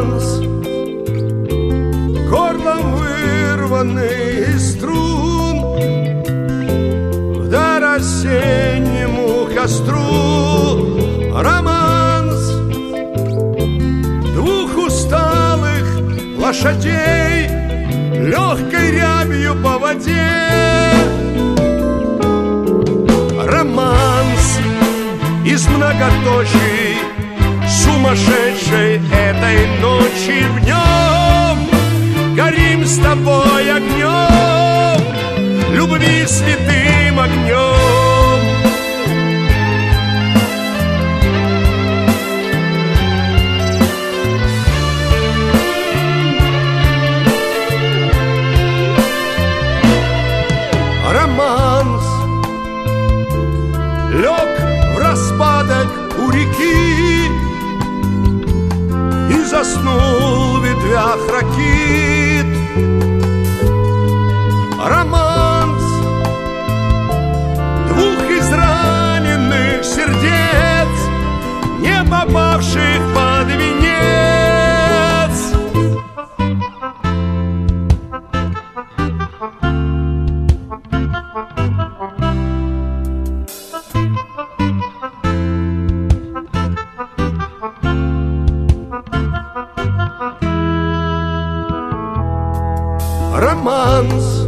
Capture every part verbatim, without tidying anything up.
романс, горлом вырванный из струн, вдаль осеннему костру. Романс двух усталых лошадей, легкой рябью по воде. Романс из многоточий сумасшедшей этой ночи. В нем горим с тобой огнем, любви святым огнем. Романс лег в распадок у реки и заснул в ветвях ракит. Романс двух израненных сердец, не попавших под венец. Романс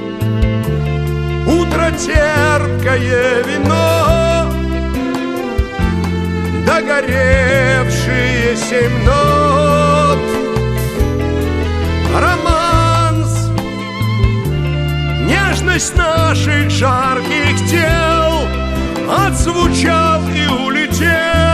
утро терпкое вино, догоревшие семь нот. Романс нежность наших жарких тел, отзвучал и улетел.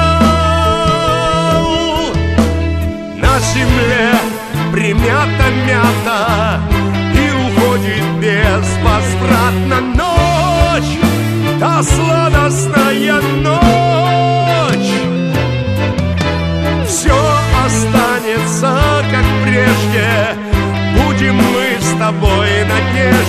На земле примята-мята и уходит безвозвратно ночь, та сладостная ночь. Все останется как прежде, будем мы с тобой надежды.